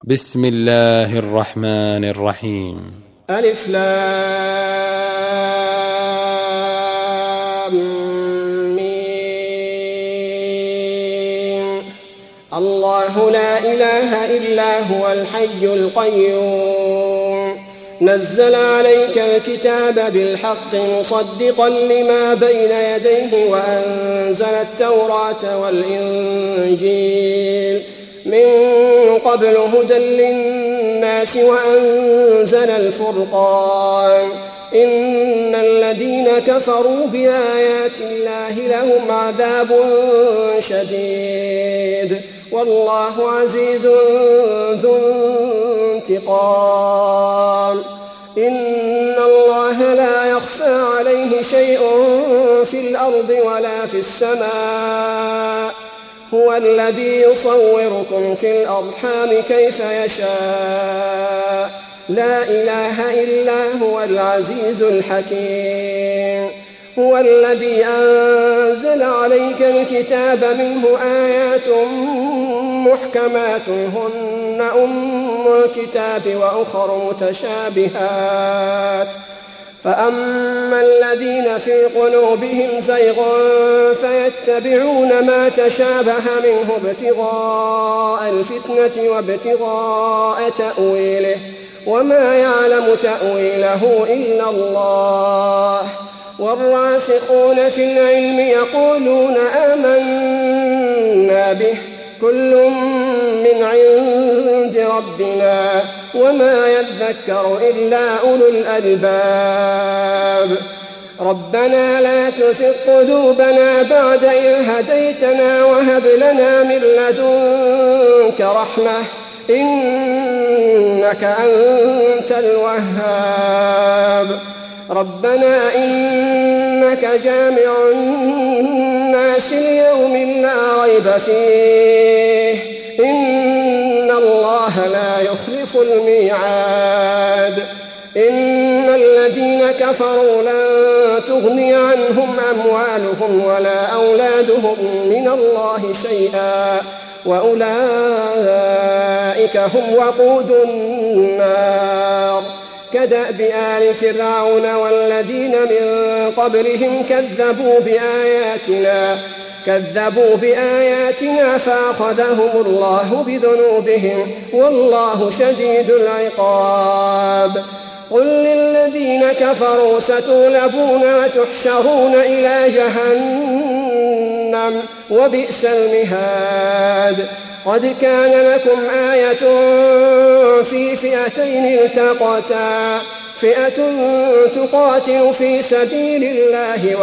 بسم الله الرحمن الرحيم. ألف لام ميم. الله لا إله إلا هو الحي القيوم نزل عليك الكتاب بالحق مصدقا لما بين يديه وأنزل التوراة والإنجيل من قبل هدى للناس وأنزل الفرقان إن الذين كفروا بآيات الله لهم عذاب شديد والله عزيز ذو انتقام. إن الله لا يخفى عليه شيء في الأرض ولا في السماء هو الذي يصوركم في الأرحام كيف يشاء لا إله إلا هو العزيز الحكيم. هو الذي أنزل عليك الكتاب منه آيات محكمات هن أم الكتاب وأخر متشابهات فأما الذين في قلوبهم زيغ فيتبعون ما تشابه منه ابتغاء الفتنة وابتغاء تأويله وما يعلم تأويله إلا الله. والراسخون في العلم يقولون آمنا به كل من عند ربنا وما يذكر إلا أولو الألباب. ربنا لا تزغ قلوبنا بعد إذ هديتنا وهب لنا من لدنك رحمة إنك أنت الوهاب. ربنا إنك جامع الناس ليوم لا ريب فيه إن الله لا يخلف الميعاد. إن الذين كفروا لن تغني عنهم أموالهم ولا أولادهم من الله شيئا وأولئك هم وقود النار. كدأب آل فرعون والذين من قبلهم كذبوا بآياتنا فأخذهم الله بذنوبهم والله شديد العقاب. قل للذين كفروا ستغلبون وتحشرون إلى جهنم وبئس المهاد. قد كان لكم آية في فئتين التقتا فئة تقاتل في سبيل الله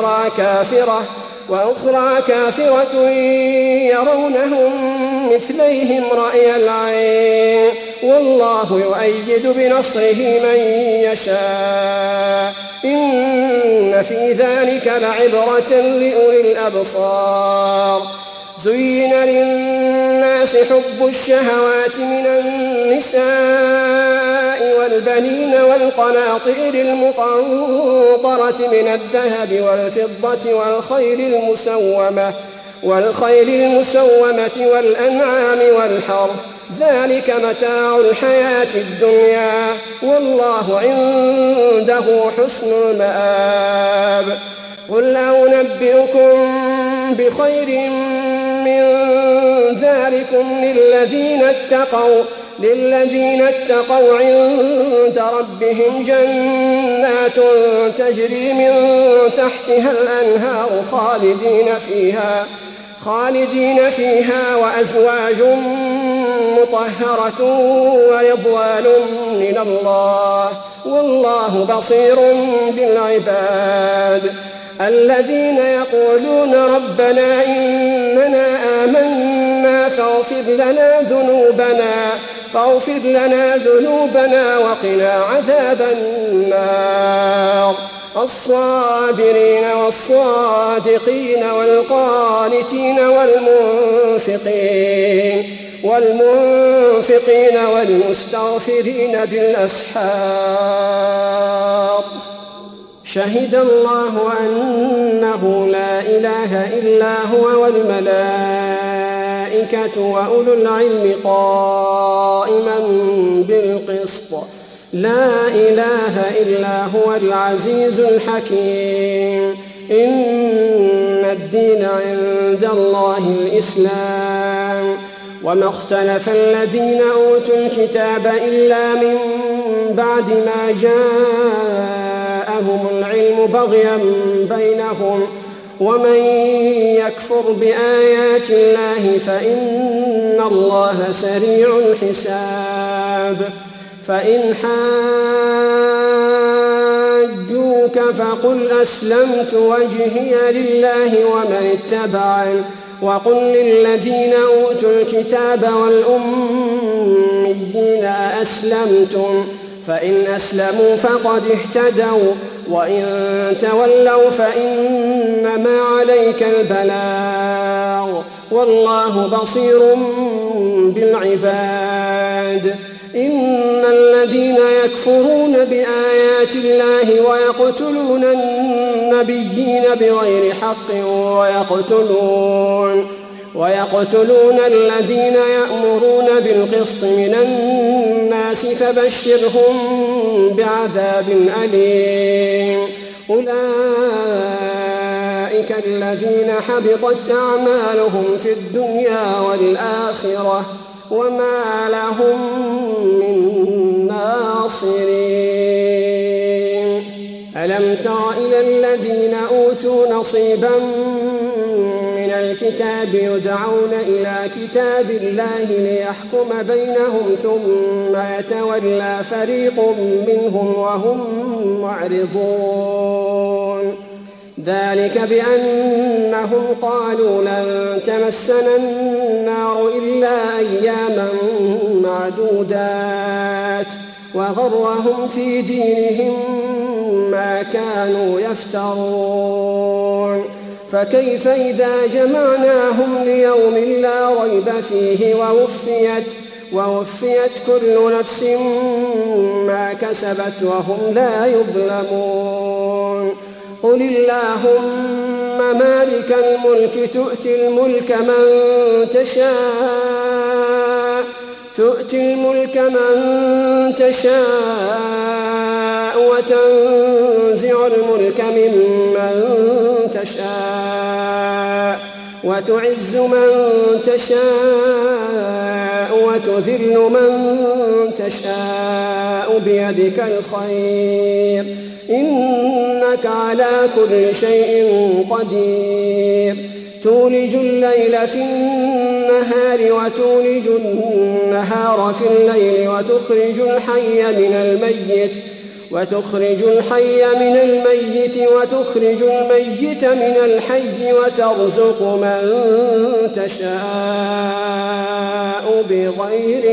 وأخرى كافرة يرونهم مثليهم رأي العين والله يؤيد بنصره من يشاء إن في ذلك لعبرة لأولي الأبصار. زين للناس حب الشهوات من النساء والبنين والقناطير المقنطرة من الذهب والفضة والخيل المسومة والأنعام والحرث ذلك متاع الحياة الدنيا والله عنده حسن المآب. قل أنبئكم بخير من ذلكم للذين اتقوا عند ربهم جنات تجري من تحتها الأنهار خالدين فيها وأزواج مطهرة ورضوان من الله والله بصير بالعباد. الذين يقولون ربنا إننا آمنا فاغفر لنا ذنوبنا وقنا عذاب النار. الصابرين والصادقين والقانتين والمنفقين والمستغفرين بالأسحار. شهد الله أنه لا إله إلا هو والملائكة والملائكة وأولو العلم قائما بالقسط لا إله إلا هو العزيز الحكيم إن الدين عند الله الإسلام وما اختلف الذين أوتوا الكتاب إلا من بعد ما جاءهم العلم بغيا بينهم ومن يكفر بآيات الله فإن الله سريع الحساب فإن حاجوك فقل أسلمت وجهي لله ومن اتبعني وقل للذين أوتوا الكتاب والأميين أأسلمتم فإن أسلموا فقد اهتدوا وإن تولوا فإنما عليك البلاغ والله بصير بالعباد إن الذين يكفرون بآيات الله ويقتلون النبيين بغير حق ويقتلون الذين يأمرون بالقسط من الناس فبشرهم بعذاب أليم أولئك الذين حبطت أعمالهم في الدنيا والآخرة وما لهم من ناصرين ألم تر إلى الذين أوتوا نصيبا من الكتاب يدعون إلى كتاب الله ليحكم بينهم ثم يتولى فريق منهم وهم معرضون ذلك بأنهم قالوا لن تمسنا النار إلا أياما معدودات وغرهم في دينهم ما كانوا يفترون فكيف إذا جمعناهم ليوم لا ريب فيه ووفيت كل نفس ما كسبت وهم لا يظلمون قل اللهم مالك الملك تؤتي الملك من تشاء وتنزع الملك ممن تشاء وتعز من تشاء وتذل من تشاء بيدك الخير إنك على كل شيء قدير تولج الليل في النهار وتولج النهار في الليل وتخرج الحي من الميت وتخرج الميت من الحي وترزق من تشاء بغير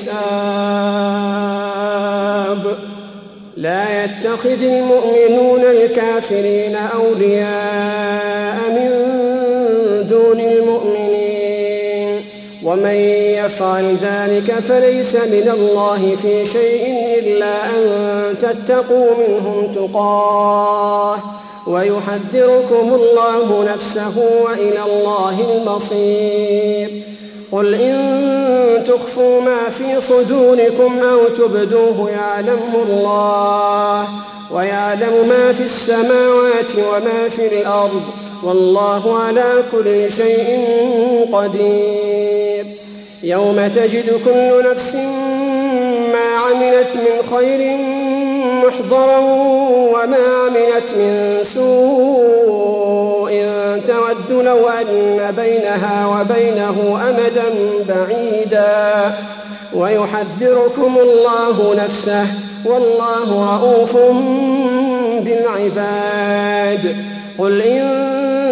حساب لا يتخذ المؤمنون الكافرين أولياء من دون المؤمنين ومن يفعل ذلك فليس من الله في شيء إلا أن تتقوا منهم تقاه ويحذركم الله نفسه وإلى الله المصير قل إن تخفوا ما في صدوركم أو تبدوه يعلمه الله ويعلم ما في السماوات وما في الأرض والله على كل شيء قدير يوم تجد كل نفس ما عملت من خير محضرا وما عملت من سوء تود لو أن بينها وبينه أمدا بعيدا ويحذركم الله نفسه والله رؤوف بالعباد قل إن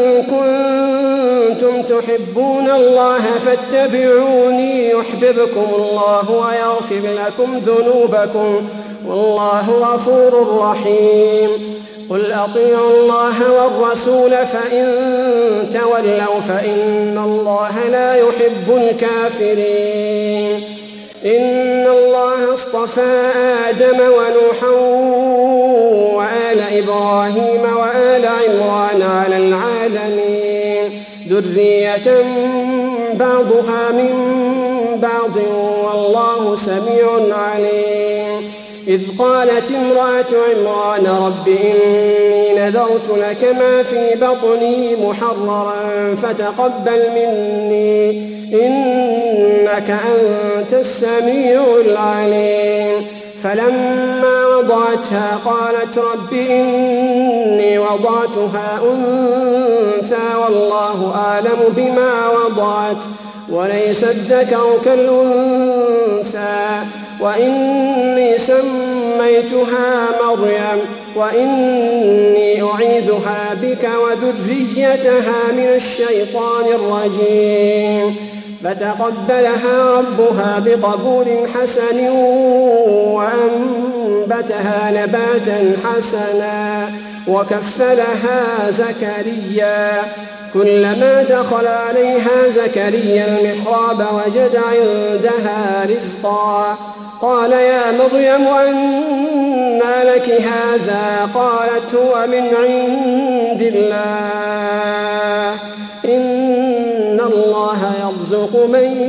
كنتم تحبون الله فاتبعوني يحببكم الله ويغفر لكم ذنوبكم والله غفور رحيم قل أطيعوا الله والرسول فإن تولوا فإن الله لا يحب الكافرين إن الله اصطفى آدم ونوحا وآل إبراهيم وآل عمران على العالمين ذرية بعضها من بعض والله سميع عليم. إذ قالت امرأة عمران رب إني نذرت لك ما في بطني محررا فتقبل مني إنك أنت السميع العليم. فلما وضعتها قالت رب إني وضعتها أنثى والله أعلم بما وضعت وليس الذكر كالأنثى وإني سميتها مريم وإني أعيذها بك وذريتها من الشيطان الرجيم. فتقبلها ربها بقبول حسن وأنبتها نباتا حسنا وكفلها زكريا. كلما دخل عليها زكريا المحراب وجد عندها رزقا قال يا مريم أنى لك هذا؟ قالت هو من عند الله إن الله يرزق من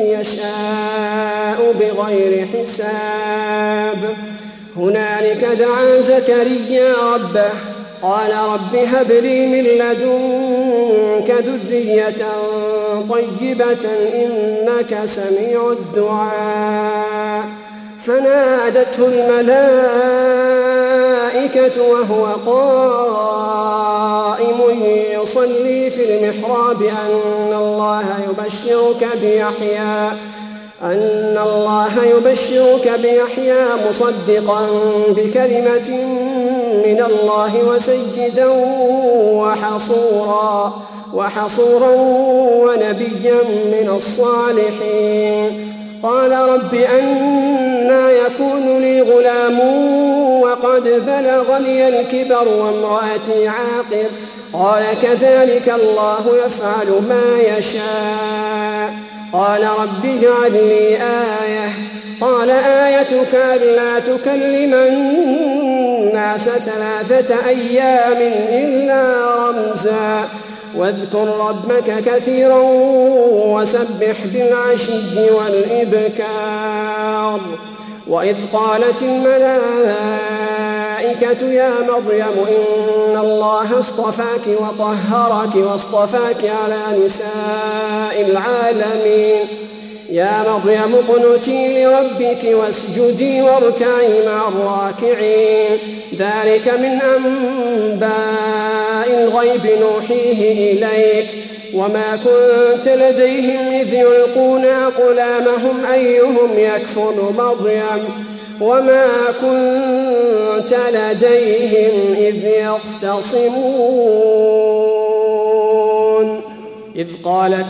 يشاء بغير حساب. هنالك دعا زكريا ربه قال رب هب لي من لدنك ذرية طيبة إنك سميع الدعاء. فنادته الملائكة وهو قائم يصلي في المحراب أن الله يبشرك بيحيى مصدقا بكلمة من الله وسيدا وحصورا ونبيا من الصالحين. قال رب أنى يكون لي غلام وقد بلغني الكبر وامرأتي عاقر؟ قال كذلك الله يفعل ما يشاء. قال رب اجعل لي آية. قال آيتك ألا تكلم الناس 3 أيام إلا رمزا واذكر ربك كثيرا وسبح بالعشي والإبكار. وإذ قالت الملائكة يا مريم إن الله اصطفاك وطهرك واصطفاك على نساء العالمين. يا مريم اقنتي لربك واسجدي واركعي مع الراكعين. ذلك من أنباء الغيب نوحيه إليك وما كنت لديهم إذ يلقون أقلامهم أيهم يكفل مريم وما كنت لديهم إذ يختصمون. إذ قالت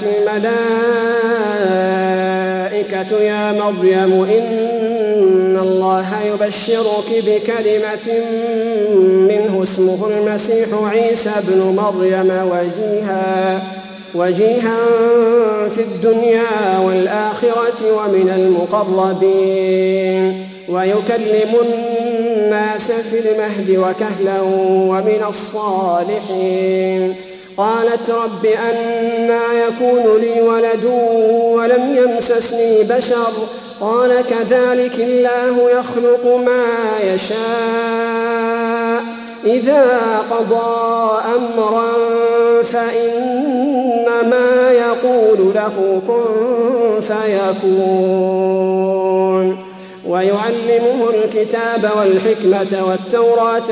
الملائكة يا مريم إن الله يبشرك بكلمة منه اسمه المسيح عيسى ابن مريم وجيها في الدنيا والآخرة ومن المقربين ويكلم الناس في المهد وكهلا ومن الصالحين. قالت رب أنى يكون لي ولد ولم يمسسني بشر؟ قال كذلك الله يخلق ما يشاء إذا قضى أمرا فإنما يقول له كن فيكون. ويعلمه الكتاب والحكمة والتوراة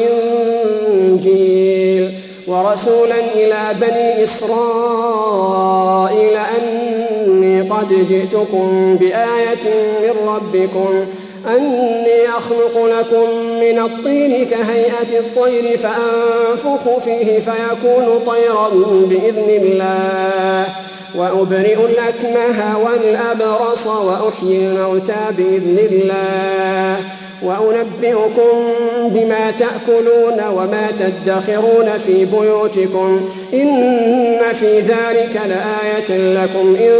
والإنجيل ورسولا إلى بني إسرائيل أني قد جئتكم بآية من ربكم أني أخلق لكم من الطين كهيئة الطير فأنفخ فيه فيكون طيرا بإذن الله وأبرئ الأكمه والأبرص وأحيي الموتى بإذن الله وأنبئكم بما تأكلون وما تدخرون في بيوتكم إن في ذلك لآية لكم إن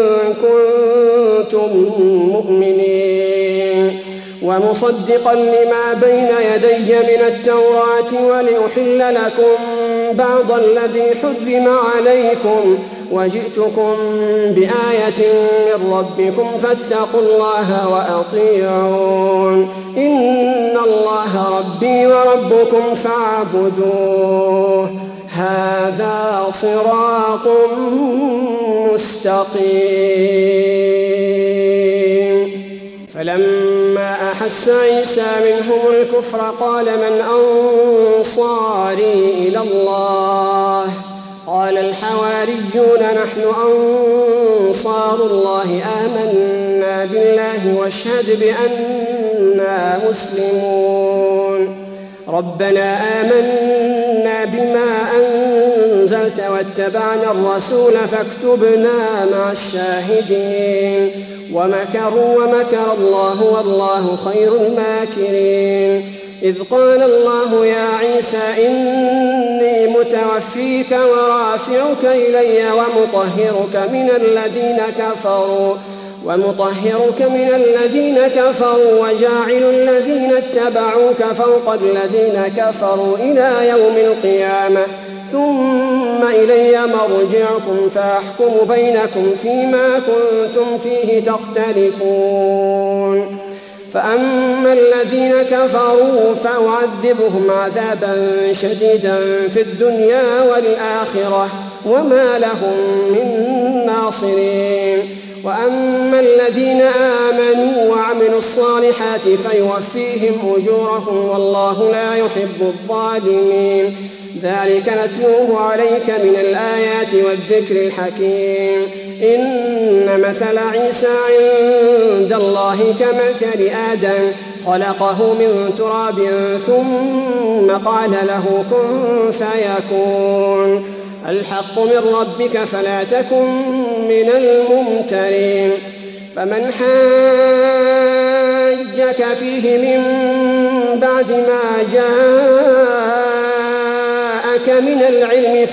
كنتم مؤمنين. ومصدقا لما بين يدي من التوراة ولأحل لكم بعض الذي حرم عليكم وجئتكم بآية من ربكم فاتقوا الله وأطيعون إن الله ربي وربكم فاعبدوه هذا صراط مستقيم. فلما أحس عيسى منهم الكفر قال من أنصاري إلى الله قال الحواريون نحن أنصار الله آمنا بالله واشهد بأننا مسلمون ربنا آمنا بما أنزلت واتبعنا الرسول فاكتبنا مع الشاهدين ومكروا ومكر الله والله خير الماكرين. إذ قال الله يا عيسى إني متوفيك ورافعك إلي ومطهرك من الذين كفروا وجاعل الذين اتبعوك فوق الذين كفروا إلى يوم القيامة ثم إلي مرجعكم فأحكم بينكم فيما كنتم فيه تختلفون. فأما الذين كفروا فأعذبهم عذابا شديدا في الدنيا والآخرة وما لهم من ناصرين. وأما الذين آمنوا وعملوا الصالحات فيوفيهم أجورهم والله لا يحب الظالمين. ذلك نتلوه عليك من الآيات والذكر الحكيم. إن مثل عيسى عند الله كمثل آدم خلقه من تراب ثم قال له كن فيكون الحق من ربك فلا تكن من الممترين. فمن حاجك فيه من بعد ما جاءك من العلم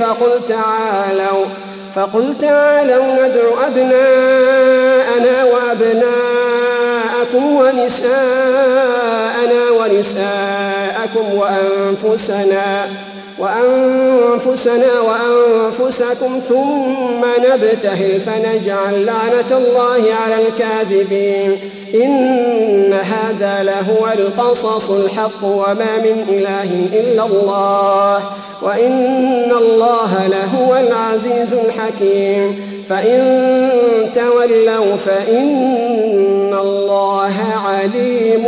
فقل تعالوا ندع أبناءنا وأبناءكم ونساءنا ونساءكم وأنفسنا وأنفسكم ثم نبتهل فنجعل لعنة الله على الكاذبين. إن هذا لهو القصص الحق وما من إله إلا الله وإن الله لهو العزيز الحكيم. فإن تولوا فإن الله عليم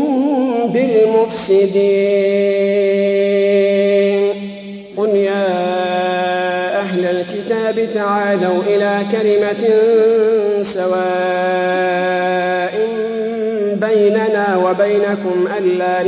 بالمفسدين. قل يا أهل الكتاب تعالوا إلى كلمة سواء بيننا وبينكم ألا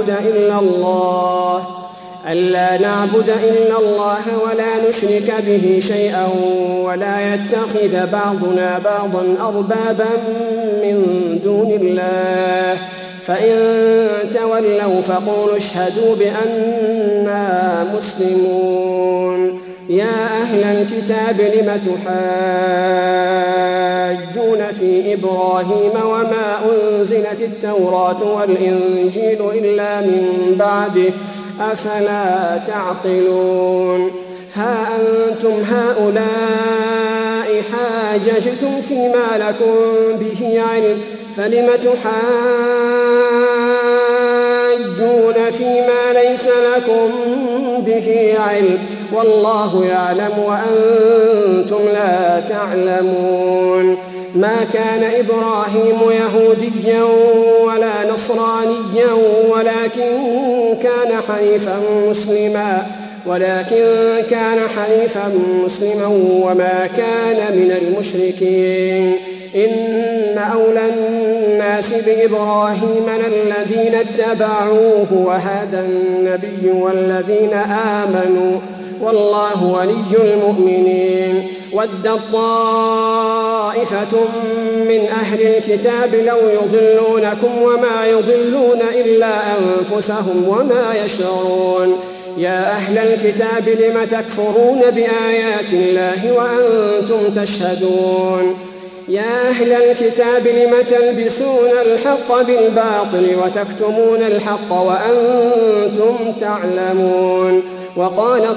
نعبد إلا الله ولا نشرك به شيئا ولا يتخذ بعضنا بعضا أربابا من دون الله فإن تولوا فقولوا اشهدوا بأننا مسلمون. يا أهل الكتاب لم تحاجون في إبراهيم وما أنزلت التوراة والإنجيل إلا من بعده أفلا تعقلون. ها أنتم هؤلاء حاججتم فيما لكم به علم فلم تحاجون فيما ليس لكم به علم والله يعلم وأنتم لا تعلمون. ما كان إبراهيم يهوديا ولا نصرانيا ولكن كان حنيفا مسلما وما كان من المشركين. إن أولى الناس بإبراهيم الذين اتبعوه وهذا النبي والذين آمنوا والله ولي المؤمنين. ودت طائفة من أهل الكتاب لو يضلونكم وما يضلون إلا أنفسهم وما يشعرون. يا أهل الكتاب لم تكفرون بآيات الله وأنتم تشهدون. يا أهل الكتاب لم تلبسون الحق بالباطل وتكتمون الحق وأنتم تعلمون. وقالت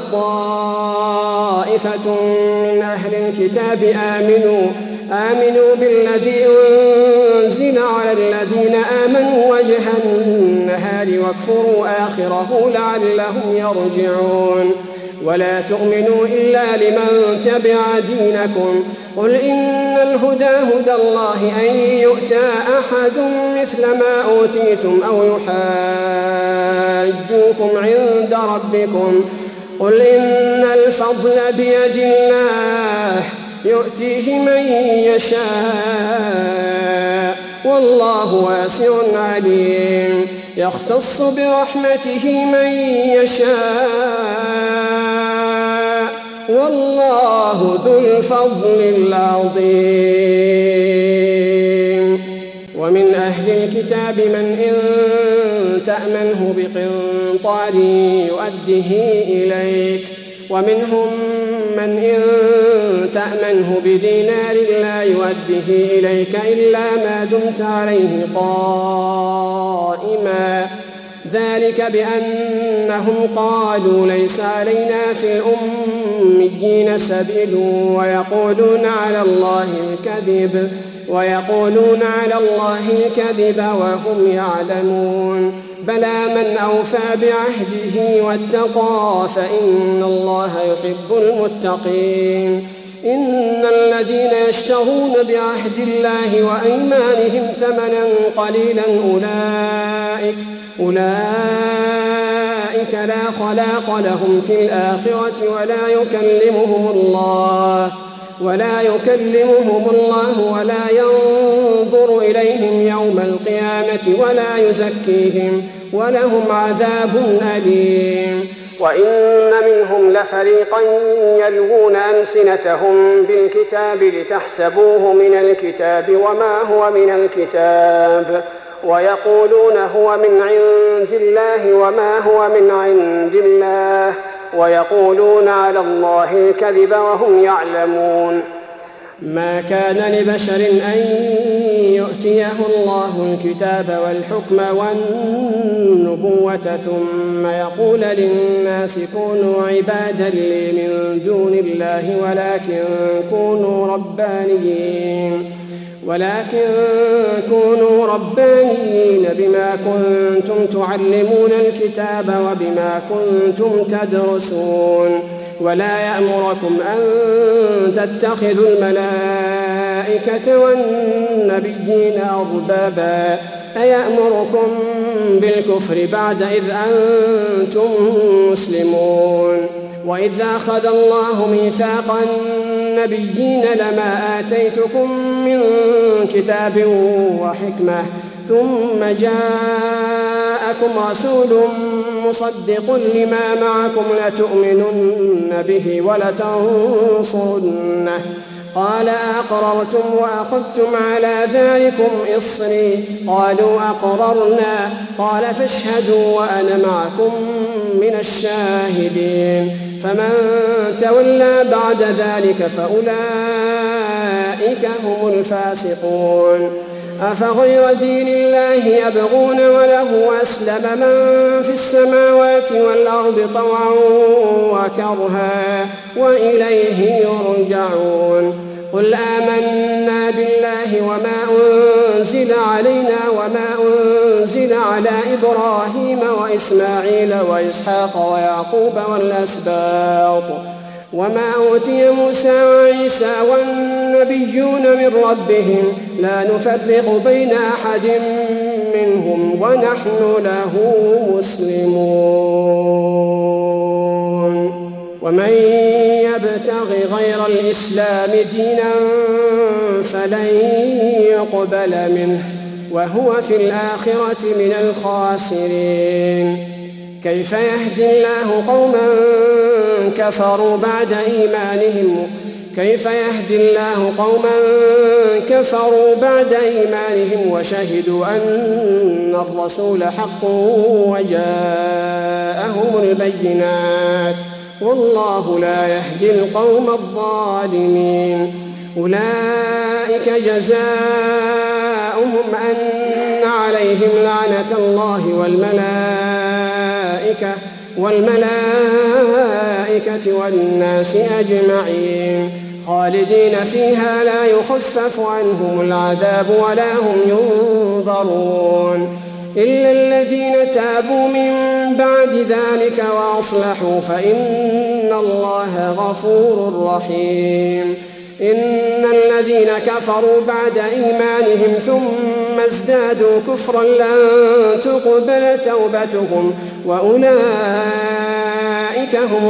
طائفة من أهل الكتاب آمنوا بالذي أنزل على الذين آمنوا وجه النهار واكفروا آخره لعلهم يرجعون ولا تؤمنوا إلا لمن تبع دينكم قل إن الهدى هدى الله أن يؤتى أحد مثل ما أوتيتم أو يحاجوكم عند ربكم قل إن الفضل بيد الله يؤتيه من يشاء والله واسع عليم يختص برحمته من يشاء والله ذو الفضل العظيم ومن أهل الكتاب من إن تأمنه بقنطار يؤده إليك ومنهم من إن تأمنه بدينار لا يؤده إليك إلا ما دمت عليه قائما ذلك بأنهم قالوا ليس علينا في الأميين سبيل ويقولون على الله الكذب وهم يعلمون بلى من أوفى بعهده واتقى فإن الله يحب المتقين إن الذين يشترون بعهد الله وأيمانهم ثمنا قليلا أولئك لا خلاق لهم في الآخرة ولا يكلمهم الله ولا ينظر إليهم يوم القيامة ولا يزكيهم ولهم عذاب أليم وإن منهم لفريقا يلوون ألسنتهم بالكتاب لتحسبوه من الكتاب وما هو من الكتاب ويقولون هو من عند الله وما هو من عند الله ويقولون على الله الكذب وهم يعلمون ما كان لبشر أن يؤتيه الله الكتاب والحكم والنبوة ثم يقول للناس كونوا عبادا لي من دون الله ولكن كونوا ربانيين بما كنتم تعلمون الكتاب وبما كنتم تدرسون ولا يأمركم أن تتخذوا الملائكة والنبيين أربابا أيأمركم بالكفر بعد إذ أنتم مسلمون وإذ أخذ الله ميثاق النبيين لما آتيتكم من كتاب وحكمة ثم جاءكم رسول مصدق لما معكم لتؤمنن به ولتنصرنه قال أقررتم وأخذتم على ذلكم إصري قالوا أقررنا قال فاشهدوا وأنا معكم من الشاهدين فمن تولى بعد ذلك فأولئك هم الفاسقون أفغير دين الله يبغون وله أسلم من في السماوات والأرض طوعا وكرها وإليه يرجعون قل آمنا بالله وما أنزل علينا وما أنزل على إبراهيم وإسماعيل وإسحاق ويعقوب والأسباط وما أوتي موسى وعيسى والنبيون من ربهم لا نفرق بين أحد منهم ونحن له مسلمون ومن يبتغ غير الإسلام دينا فلن يقبل منه وهو في الآخرة من الخاسرين كيف يهدي الله قوما كفروا بعد إيمانهم وشهدوا أن الرسول حق وجاءهم البينات والله لا يهدي القوم الظالمين أولئك جزاؤهم أن عليهم لعنة الله والملائكة والناس أجمعين خالدين فيها لا يخفف عنهم العذاب ولا هم ينظرون إلا الذين تابوا من بعد ذلك وأصلحوا فإن الله غفور رحيم إن الذين كفروا بعد إيمانهم ثم ازدادوا كفرا لن تقبل توبتهم وأولئك هم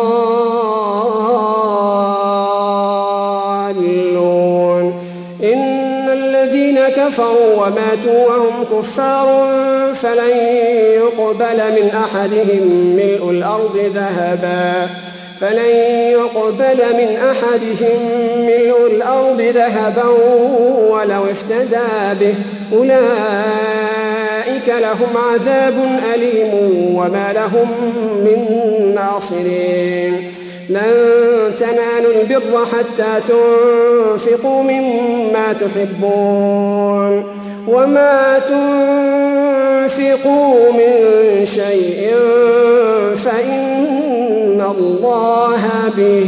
الضالون إن الذين كفروا وماتوا وهم كفار فلن يقبل من أحدهم ملء الأرض ذهبا ولو افتدى به أولئك لهم عذاب أليم وما لهم من ناصرين لن تنالوا البر حتى تنفقوا مما تحبون وما تنفقوا من شيء فإن الله به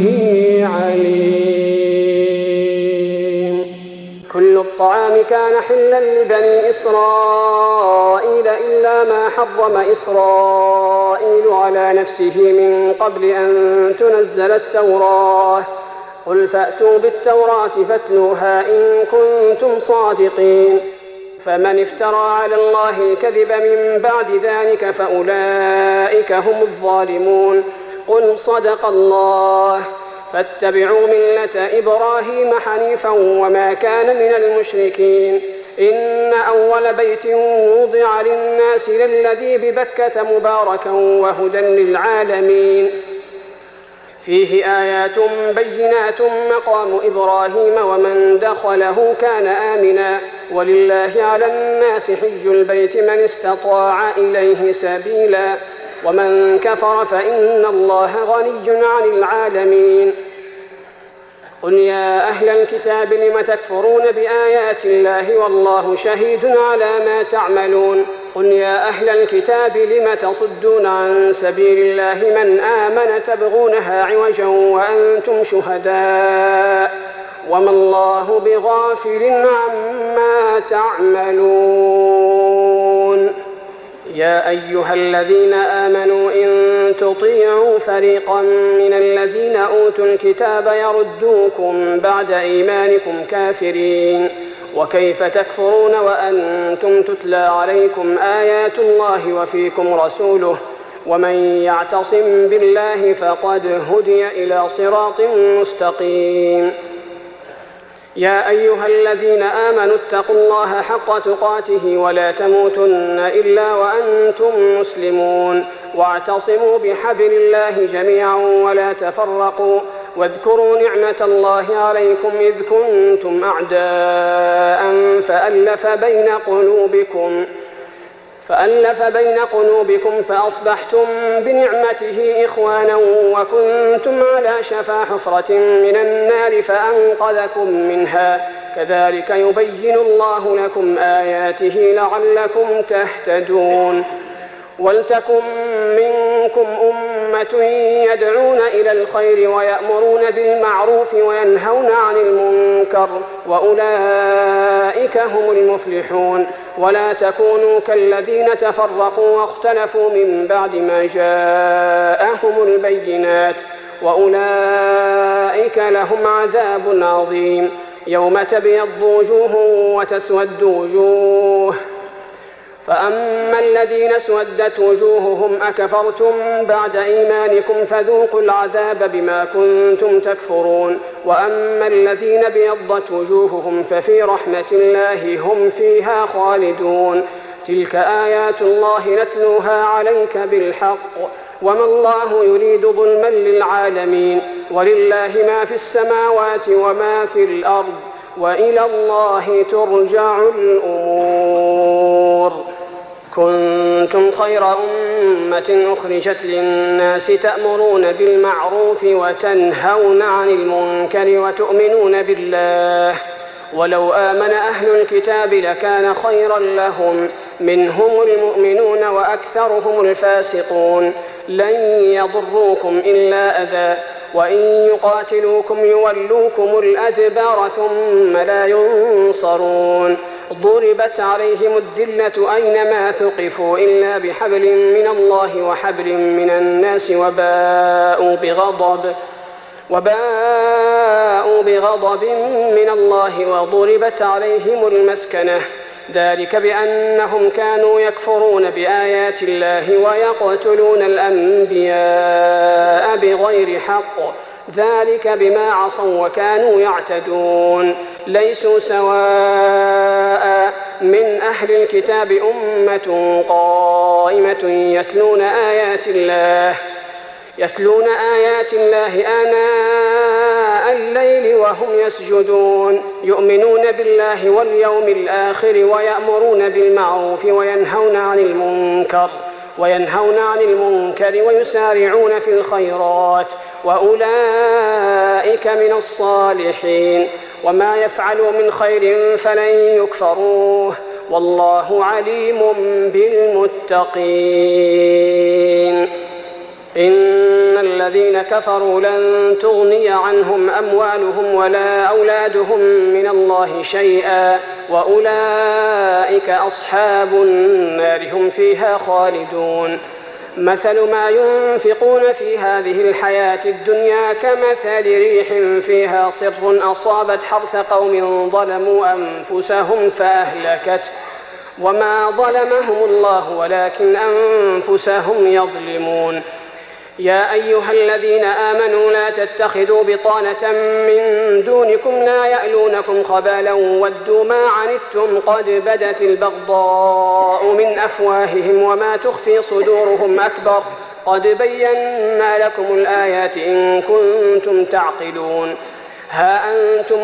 عليم. كل الطعام كان حلا لبني إسرائيل إلا ما حرم إسرائيل على نفسه من قبل أن تنزل التوراة قل فأتوا بالتوراة فاتلوها إن كنتم صادقين فمن افترى على الله الكذب من بعد ذلك فأولئك هم الظالمون قل صدق الله فاتبعوا ملة إبراهيم حنيفا وما كان من المشركين إن أول بيت وضع للناس للذي ببكة مباركا وهدى للعالمين فيه آيات بينات مقام إبراهيم ومن دخله كان آمنا ولله على الناس حج البيت من استطاع إليه سبيلا ومن كفر فإن الله غني عن العالمين قل يا أهل الكتاب لم تكفرون بآيات الله والله شهيد على ما تعملون قل يا أهل الكتاب لم تصدون عن سبيل الله من آمن تبغونها عوجا وأنتم شهداء وما الله بغافل عما تعملون يا أيها الذين آمنوا إن تطيعوا فريقا من الذين أوتوا الكتاب يردوكم بعد إيمانكم كافرين وكيف تكفرون وأنتم تتلى عليكم آيات الله وفيكم رسوله ومن يعتصم بالله فقد هدي إلى صراط مستقيم يا أيها الذين آمنوا اتقوا الله حق تقاته ولا تموتن إلا وأنتم مسلمون واعتصموا بحبل الله جميعا ولا تفرقوا واذكروا نعمة الله عليكم إذ كنتم أعداء فألف بين قلوبكم فأصبحتم بنعمته إخوانا وكنتم على شفا حفرة من النار فأنقذكم منها كذلك يبين الله لكم آياته لعلكم تهتدون ولتكن منكم أمة يدعون إلى الخير ويأمرون بالمعروف وينهون عن المنكر وأولئك هم المفلحون ولا تكونوا كالذين تفرقوا واختلفوا من بعد ما جاءهم البينات وأولئك لهم عذاب عظيم يوم تبيض وجوه وتسود وجوه فأما الذين اسودت وجوههم أكفرتم بعد إيمانكم فذوقوا العذاب بما كنتم تكفرون وأما الذين ابيضت وجوههم ففي رحمة الله هم فيها خالدون تلك آيات الله نتلوها عليك بالحق وما الله يريد ظلما للعالمين ولله ما في السماوات وما في الأرض وإلى الله ترجع الأمور كنتم خير أمة أخرجت للناس تأمرون بالمعروف وتنهون عن المنكر وتؤمنون بالله ولو آمن أهل الكتاب لكان خيرا لهم منهم المؤمنون وأكثرهم الفاسقون لن يضروكم إلا أذى وإن يقاتلوكم يولوكم الأدبار ثم لا ينصرون ضربت عليهم الذلة أينما ثقفوا إلا بحبل من الله وحبل من الناس وباءوا بغضب من الله وضربت عليهم المسكنة ذلك بأنهم كانوا يكفرون بآيات الله ويقتلون الأنبياء بغير حق ذلك بما عصوا وكانوا يعتدون ليسوا سواء من أهل الكتاب أمة قائمة يتلون آيات الله آناء الليل وهم يسجدون يؤمنون بالله واليوم الآخر ويأمرون بالمعروف وينهون عن المنكر ويسارعون في الخيرات وأولئك من الصالحين وما يفعلوا من خير فلن يكفروه والله عليم بالمتقين إن الذين كفروا لن تغني عنهم أموالهم ولا أولادهم من الله شيئا وأولئك أصحاب النار هم فيها خالدون مثل ما ينفقون في هذه الحياة الدنيا كمثل ريح فيها صر أصابت حرث قوم ظلموا أنفسهم فأهلكته وما ظلمهم الله ولكن أنفسهم يظلمون يا أيها الذين آمنوا لا تتخذوا بطانة من دونكم لا يألونكم خبالا ودوا ما عنتم قد بدت البغضاء من أفواههم وما تخفي صدورهم أكبر قد بينا لكم الآيات إن كنتم تعقلون ها أنتم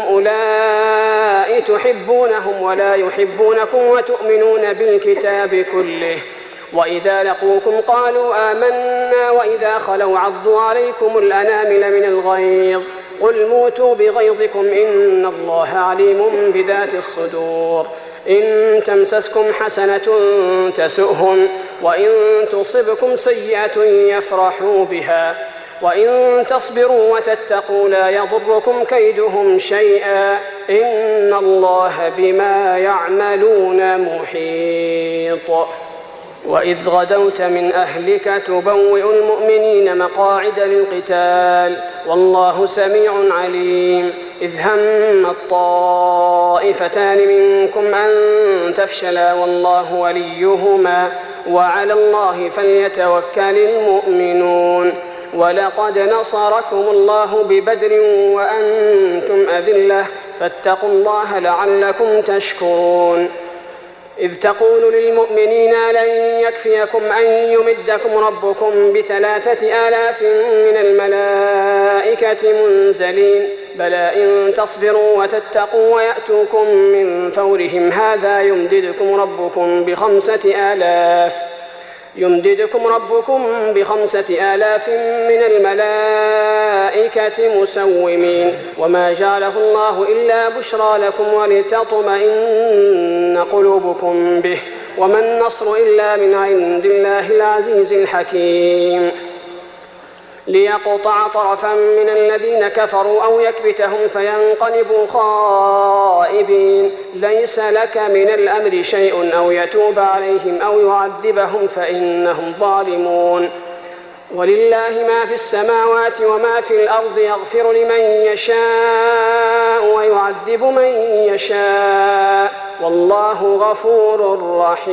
أولئك تحبونهم ولا يحبونكم وتؤمنون بالكتاب كله وإذا لقوكم قالوا آمنا وإذا خلوا عضوا عليكم الأنامل من الغيظ قل موتوا بغيظكم إن الله عليم بذات الصدور إن تمسسكم حسنة تسؤهم وإن تصبكم سيئة يفرحوا بها وإن تصبروا وتتقوا لا يضركم كيدهم شيئا إن الله بما يعملون محيط وإذ غدوت من أهلك تبوئ المؤمنين مقاعد للقتال والله سميع عليم إذ هم الطائفتان منكم أن تفشلا والله وليهما وعلى الله فليتوكل المؤمنون ولقد نصركم الله ببدر وأنتم أذلة فاتقوا الله لعلكم تشكرون إذ تقول للمؤمنين لن يكفيكم أن يمدكم ربكم ب3,000 من الملائكة منزلين بلى إن تصبروا وتتقوا ويأتوكم من فورهم هذا يمددكم ربكم ب5,000 من الملائكة مسومين وما جعله الله إلا بشرى لكم ولتطمئن قلوبكم به وما النصر إلا من عند الله العزيز الحكيم ليقطع طرفا من الذين كفروا أو يكبتهم فينقلبوا خائبين ليس لك من الأمر شيء أو يتوب عليهم أو يعذبهم فإنهم ظالمون ولله ما في السماوات وما في الأرض يغفر لمن يشاء ويعذب من يشاء والله غفور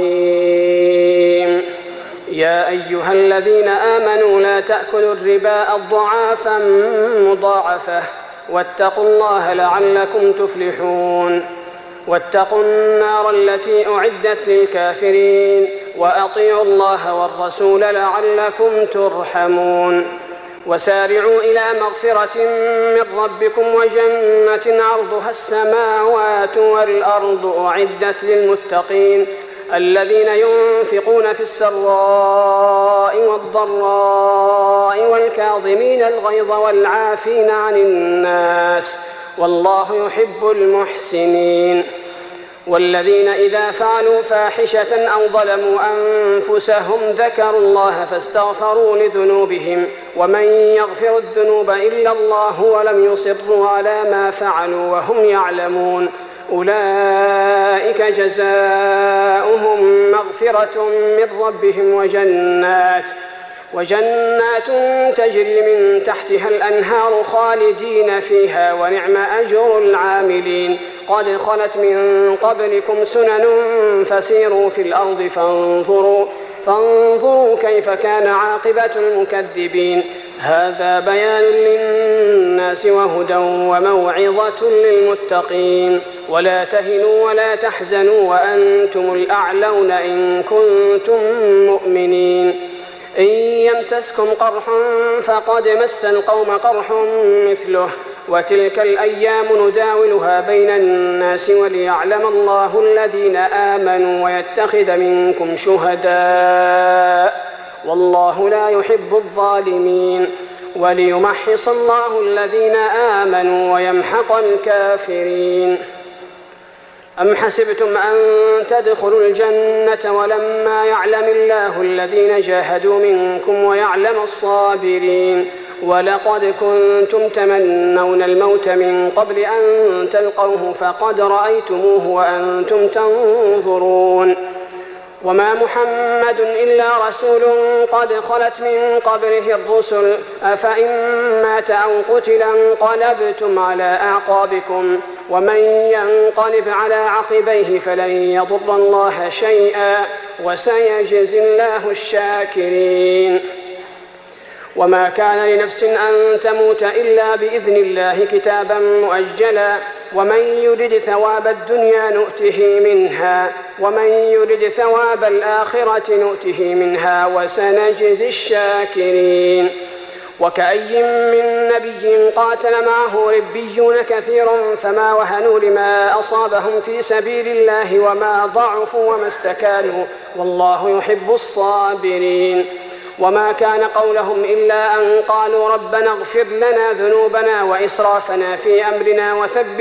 رحيم يا أيها الذين آمنوا لا تأكلوا الربا أضعافا مضاعفة واتقوا الله لعلكم تفلحون واتقوا النار التي أعدت للكافرين وأطيعوا الله والرسول لعلكم ترحمون وسارعوا إلى مغفرة من ربكم وجنة عرضها السماوات والأرض أعدت للمتقين الذين ينفقون في السراء والضراء والكاظمين الغيظ والعافين عن الناس والله يحب المحسنين والذين إذا فعلوا فاحشة أو ظلموا أنفسهم ذكروا الله فاستغفروا لذنوبهم ومن يغفر الذنوب إلا الله ولم يصروا على ما فعلوا وهم يعلمون أولئك جزاؤهم مغفرة من ربهم وجنات تجري من تحتها الأنهار خالدين فيها ونعم أجر العاملين قد خلت من قبلكم سنن فسيروا في الأرض فانظروا كيف كان عاقبة المكذبين هذا بيان للناس وهدى وموعظة للمتقين ولا تهنوا ولا تحزنوا وأنتم الأعلون إن كنتم مؤمنين إن يمسسكم قرح فقد مس القوم قرح مثله وتلك الأيام نداولها بين الناس وليعلم الله الذين آمنوا ويتخذ منكم شهداء والله لا يحب الظالمين وليمحص الله الذين آمنوا ويمحق الكافرين أم حسبتم أن تدخلوا الجنة ولما يعلم الله الذين جاهدوا منكم ويعلم الصابرين ولقد كنتم تمنون الموت من قبل أن تلقوه فقد رأيتموه وأنتم تنظرون وما محمد إلا رسول قد خلت من قبله الرسل أفإن مات أو قتل انقلبتم على أعقابكم ومن ينقلب على عقبيه فلن يضر الله شيئا وسيجزي الله الشاكرين وما كان لنفس أن تموت إلا بإذن الله كتابا مؤجلا ومن يرد ثواب الدنيا نؤته منها ومن يرد ثواب الآخرة نؤته منها وسنجزي الشاكرين وكأي من نبي قاتل معه ربيون كثير فما وهنوا لما أصابهم في سبيل الله وما ضعفوا وما استكانوا والله يحب الصابرين وما كان قولهم إلا أن قالوا ربنا اغفر لنا ذنوبنا وإسرافنا في أمرنا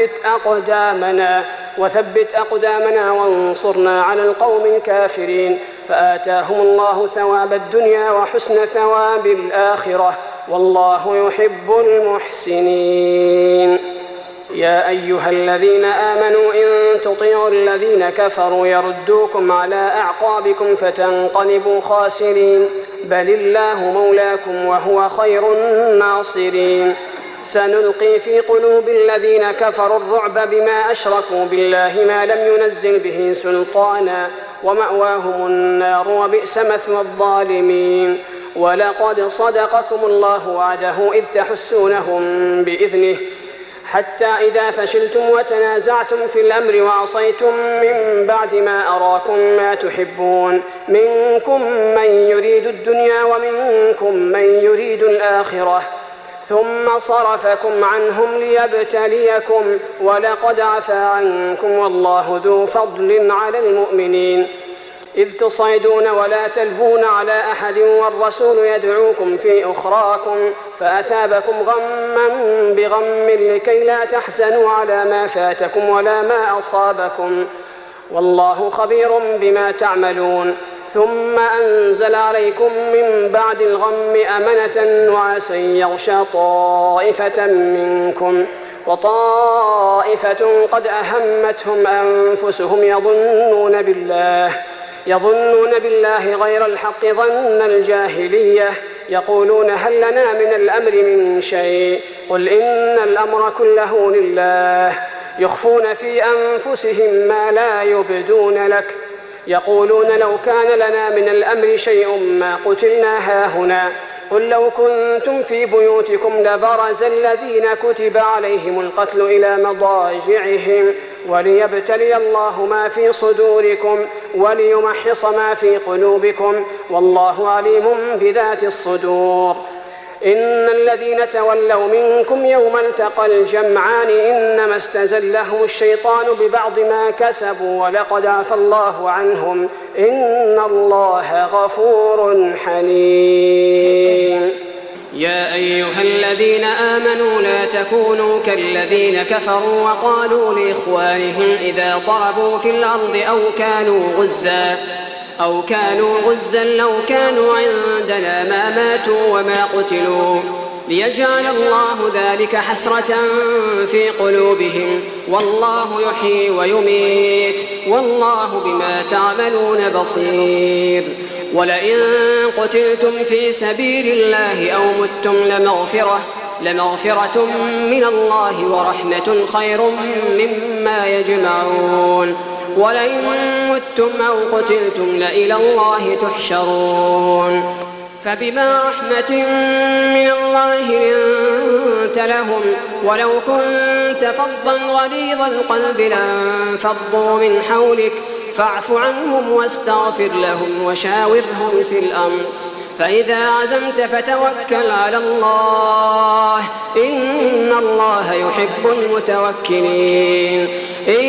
وثبت أقدامنا وانصرنا على القوم الكافرين فآتاهم الله ثواب الدنيا وحسن ثواب الآخرة والله يحب المحسنين يا أيها الذين آمنوا إن تطيعوا الذين كفروا يردوكم على أعقابكم فتنقلبوا خاسرين بل الله مولاكم وهو خير الناصرين سنلقي في قلوب الذين كفروا الرعب بما أشركوا بالله ما لم ينزل به سلطانا ومأواهم النار وبئس مثوى الظالمين ولقد صدقكم الله وعده إذ تحسونهم بإذنه حتى إذا فشلتم وتنازعتم في الأمر وعصيتم من بعد ما أراكم ما تحبون منكم من يريد الدنيا ومنكم من يريد الآخرة ثم صرفكم عنهم ليبتليكم ولقد عفا عنكم والله ذو فضل على المؤمنين إذ تصعدون ولا تلوون على أحد والرسول يدعوكم في أخراكم فأثابكم غما بغم لكي لا تحزنوا على ما فاتكم ولا ما أصابكم والله خبير بما تعملون ثم أنزل عليكم من بعد الغم أمنة نعاسا يغشى طائفة منكم وطائفة قد أهمتهم أنفسهم يظنون بالله غير الحق ظن الجاهلية يقولون هل لنا من الأمر من شيء قل إن الأمر كله لله يخفون في أنفسهم ما لا يبدون لك يقولون لو كان لنا من الأمر شيء ما قتلنا هاهنا قل لو كنتم في بيوتكم لبرز الذين كتب عليهم القتل إلى مضاجعهم وليبتلي الله ما في صدوركم وليمحص ما في قلوبكم والله عليم بذات الصدور إن الذين تولوا منكم يوم التقى الجمعان إنما استزلهم الشيطان ببعض ما كسبوا ولقد عفى الله عنهم إن الله غفور حليم يا أيها الذين آمنوا لا تكونوا كالذين كفروا وقالوا لإخوانهم إذا ضربوا في الأرض أو كانوا غزا لو كانوا عندنا ما ماتوا وما قتلوا ليجعل الله ذلك حسرة في قلوبهم والله يحيي ويميت والله بما تعملون بصير. ولئن قتلتم في سبيل الله أو متم لمغفرة من الله ورحمة خير مما يجمعون. ولئن متم أو قتلتم لإلى الله تحشرون. فبما رحمة من الله لنت لهم ولو كنت فظا غليظ القلب لانفضوا من حولك فاعف عنهم واستغفر لهم وشاورهم في الأمر فإذا عزمت فتوكل على الله إن الله يحب المتوكلين. إن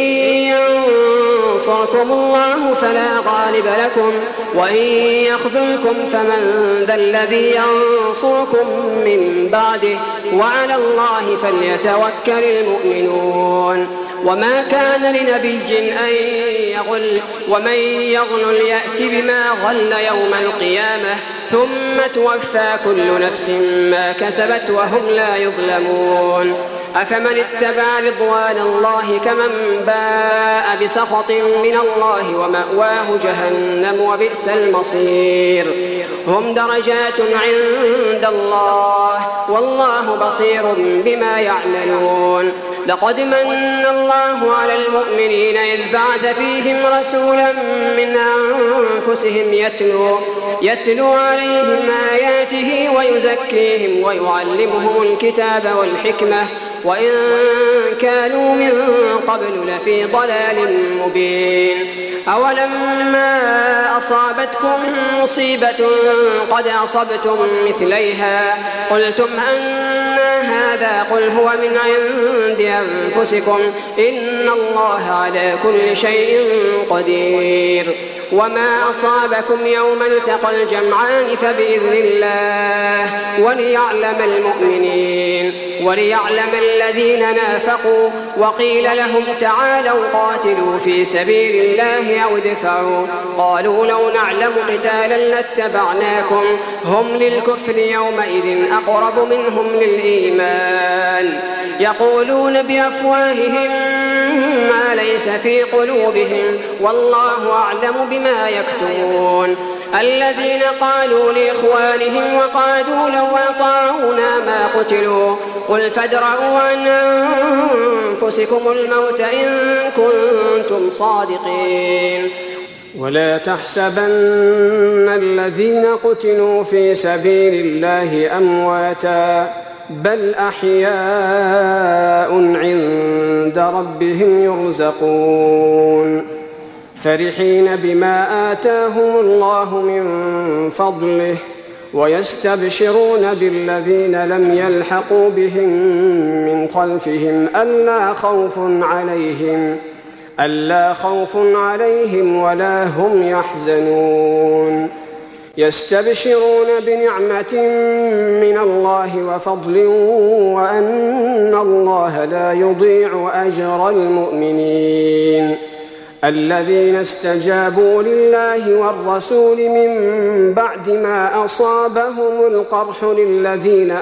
ينصركم الله فلا غالب لكم وإن يخذلكم فمن ذا الذي ينصركم من بعده وعلى الله فليتوكل المؤمنون. وما كان لنبي أن يغل ومن يغل يأت بما غل يوم القيامة ثم توفى كل نفس ما كسبت وهم لا يظلمون. أفمن اتبع رضوان الله كمن باء بسخط من الله ومأواه جهنم وبئس المصير. هم درجات عند الله والله بصير بما يعملون. لقد من الله على المؤمنين إذ بعث فيهم رسولا من أنفسهم يتلو عليهم آياته ويزكيهم ويعلمهم الكتاب والحكمة وإن كانوا من قبل لفي ضلال مبين. أولما أصابتكم مصيبة قد أصبتم مثليها قلتم أن هذا قل هو من عند أنفسكم إن الله على كل شيء قدير. وما أصابكم يوم التقى الجمعان فبإذن الله وليعلم الذين نافقوا وقيل لهم تعالوا قاتلوا في سبيل الله أو ادفعوا قالوا لو نعلم قتالا لاتبعناكم هم للكفر يومئذ أقرب منهم للإيمان يقولون بأفواههم ما ليس في قلوبهم والله أعلم بما يكتمون. الذين قالوا لإخوانهم وقعدوا لو أطاعونا ما قتلوا قل فادرءوا عن أنفسكم الموت إن كنتم صادقين. ولا تحسبن الذين قتلوا في سبيل الله أمواتا بل أحياء عند ربهم يرزقون فرحين بما آتاهم الله من فضله ويستبشرون بالذين لم يلحقوا بهم من خلفهم ألا خوف عليهم ولا هم يحزنون يستبشرون بنعمة من الله وفضل وأن الله لا يضيع أجر المؤمنين الذين استجابوا لله والرسول من بعد ما أصابهم القرح للذين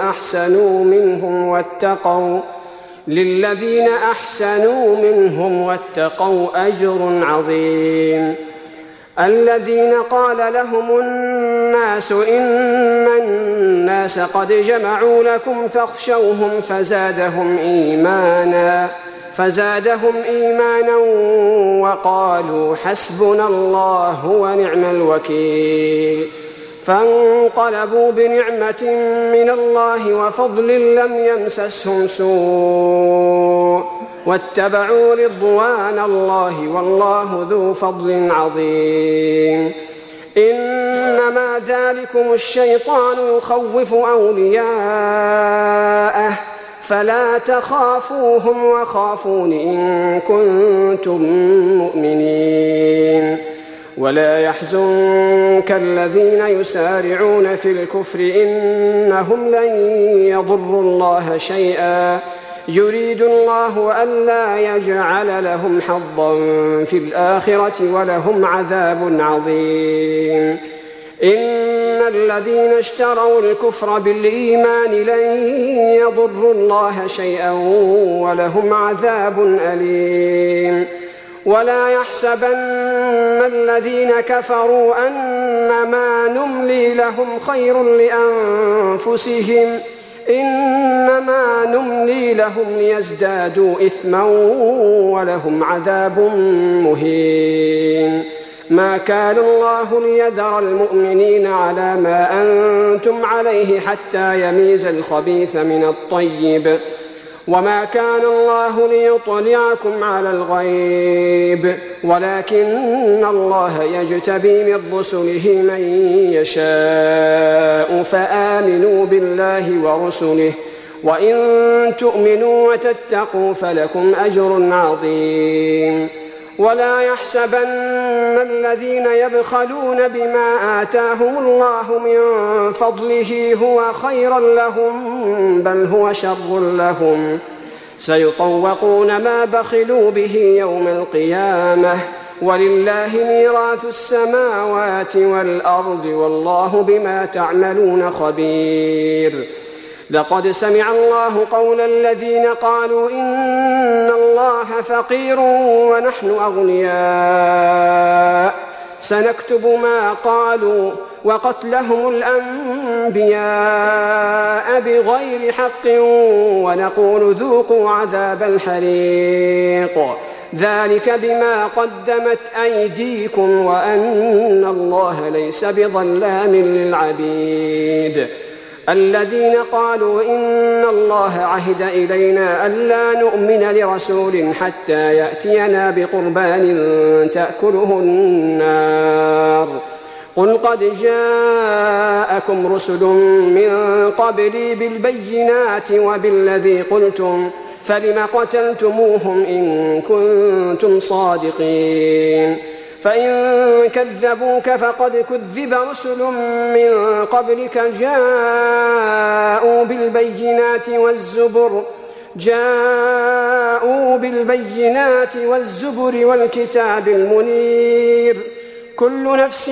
أحسنوا منهم واتقوا أجر عظيم. الذين قال لهم الناس إن الناس قد جمعوا لكم فاخشوهم فزادهم إيمانا وقالوا حسبنا الله ونعم الوكيل فانقلبوا بنعمة من الله وفضل لم يمسسهم سوء واتبعوا رضوان الله والله ذو فضل عظيم. إنما ذلكم الشيطان يخوف أولياءه فلا تخافوهم وخافون إن كنتم مؤمنين. ولا يحزنك الذين يسارعون في الكفر إنهم لن يضروا الله شيئا يريد الله ألا يجعل لهم حظا في الآخرة ولهم عذاب عظيم إن الذين اشتروا الكفر بالإيمان لن يضروا الله شيئا ولهم عذاب أليم ولا يحسبن الذين كفروا أنما نملي لهم خير لأنفسهم إنما نملي لهم ليزدادوا إثما ولهم عذاب مهين ما كان الله ليذر المؤمنين على ما أنتم عليه حتى يميز الخبيث من الطيب وما كان الله ليطلعكم على الغيب ولكن الله يجتبي من رسله من يشاء فآمنوا بالله ورسله وإن تؤمنوا وتتقوا فلكم أجر عظيم ولا يحسبن الذين يبخلون بما آتاهم الله من فضله هو خيرا لهم بل هو شر لهم سيطوقون ما بخلوا به يوم القيامة ولله ميراث السماوات والأرض والله بما تعملون خبير لقد سمع الله قول الذين قالوا إن الله فقير ونحن أغنياء سنكتب ما قالوا وقتلهم الأنبياء بغير حق ونقول ذوقوا عذاب الحريق ذلك بما قدمت أيديكم وأن الله ليس بظلام للعبيد الذين قالوا إن الله عهد إلينا ألا نؤمن لرسول حتى يأتينا بقربان تأكله النار قل قد جاءكم رسل من قبلي بالبينات وبالذي قلتم فلم قتلتموهم إن كنتم صادقين فإن كذبوك فقد كذب رسل من قبلك جاءوا بالبينات والزبر والكتاب المنير كل نفس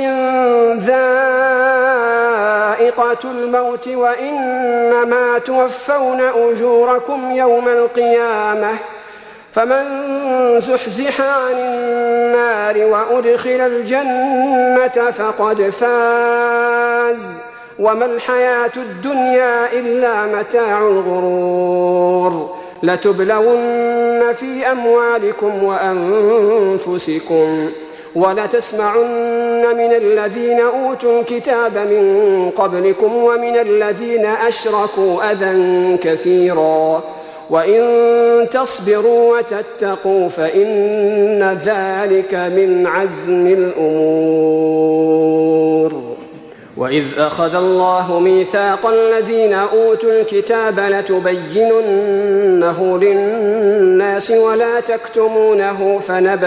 ذائقة الموت وإنما توفون أجوركم يوم القيامة فمن زحزح عن النار وأدخل الجنة فقد فاز وما الحياة الدنيا إلا متاع الغرور لتبلون في أموالكم وأنفسكم ولتسمعن من الذين أوتوا الكتاب من قبلكم ومن الذين أشركوا أذى كثيرا وإن تصبروا وتتقوا فإن ذلك من عزم الأمور وإذ أخذ الله ميثاق الذين أوتوا الكتاب لتبيننه للناس ولا تكتمونه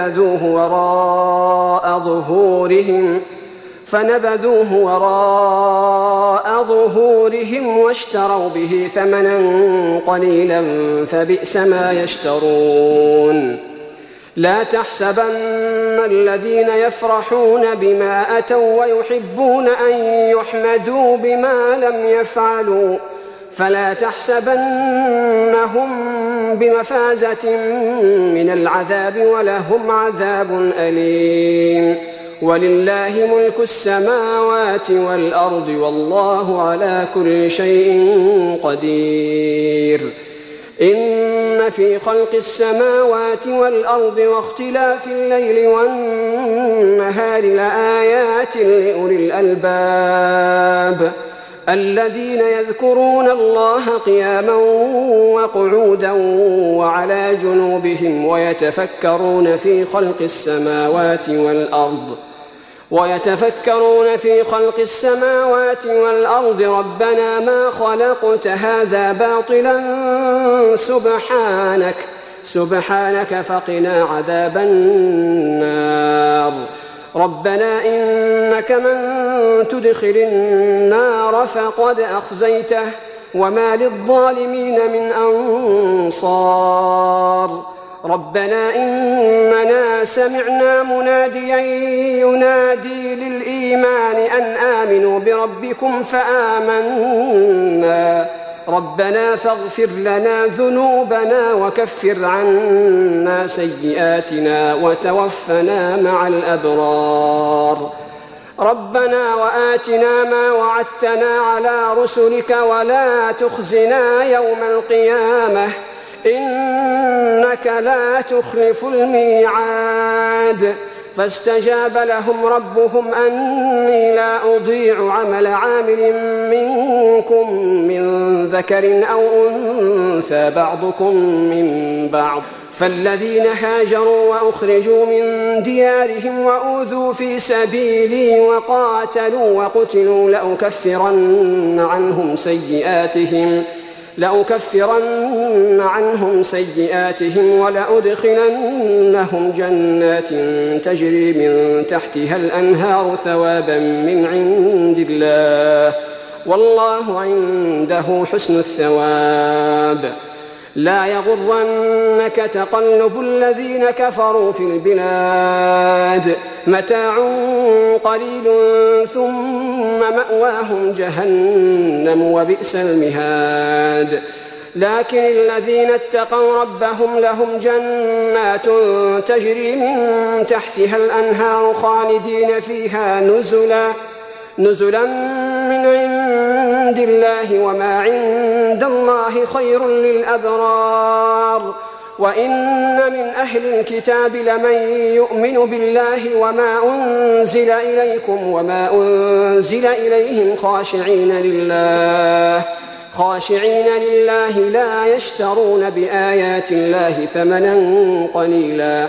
فنبذوه وراء ظهورهم واشتروا به ثمنا قليلا فبئس ما يشترون لا تحسبن الذين يفرحون بما أتوا ويحبون أن يحمدوا بما لم يفعلوا فلا تحسبنهم بمفازة من العذاب ولهم عذاب أليم ولله ملك السماوات والأرض والله على كل شيء قدير إن في خلق السماوات والأرض واختلاف الليل والنهار لآيات لأولي الألباب الذين يذكرون الله قياما وقعودا وعلى جنوبهم ويتفكرون في خلق السماوات والأرض ربنا ما خلقت هذا باطلا سبحانك فقنا عذاب النار ربنا إنك من تدخل النار فقد أخزيته وما للظالمين من أنصار ربنا إننا سمعنا مناديا ينادي للإيمان أن آمنوا بربكم فآمنا ربنا فاغفر لنا ذنوبنا وكفر عنا سيئاتنا وتوفنا مع الأبرار ربنا وآتنا ما وعدتنا على رسلك ولا تخزنا يوم القيامة إنك لا تخلف الميعاد فاستجاب لهم ربهم أني لا أضيع عمل عامل منكم من ذكر أو أنثى بعضكم من بعض فالذين هاجروا وأخرجوا من ديارهم وأوذوا في سبيلي وقاتلوا وقتلوا لأكفرن عنهم سيئاتهم ولأدخلنهم جنات تجري من تحتها الأنهار ثوابا من عند الله والله عنده حسن الثواب لا يغرنك تقلب الذين كفروا في البلاد متاع قليل ثم مأواهم جهنم وبئس المهاد لكن الذين اتقوا ربهم لهم جنات تجري من تحتها الأنهار خالدين فيها نزلا من عند الله وما عند الله خير للأبرار وإن من أهل الكتاب لمن يؤمن بالله وما أنزل إليكم وما أنزل إليهم خاشعين لله لا يشترون بآيات الله ثمنا قليلا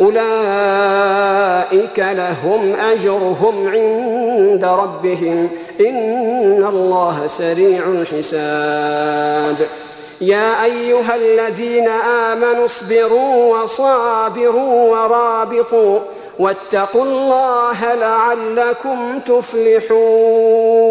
أولئك لهم أجرهم عند ربهم إن الله سريع الحساب يا أيها الذين آمنوا اصبروا وصابروا ورابطوا واتقوا الله لعلكم تفلحون